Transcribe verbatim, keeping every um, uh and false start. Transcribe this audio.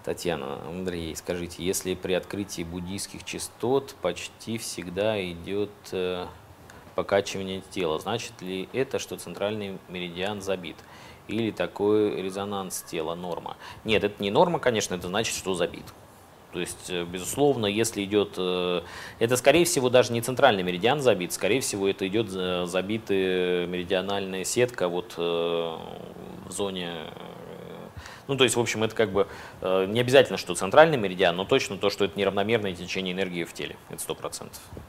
Татьяна, Андрей, скажите, если при открытии буддийских частот почти всегда идет э, покачивание тела, значит ли это, что центральный меридиан забит? Или такой резонанс тела норма? Нет, это не норма, конечно, это значит, что забит. То есть, безусловно, если идет, это скорее всего даже не центральный меридиан забит, скорее всего это идет забитая меридиональная сетка вот в зоне, ну то есть в общем это как бы не обязательно, что центральный меридиан, но точно то, что это неравномерное течение энергии в теле, это сто процентов.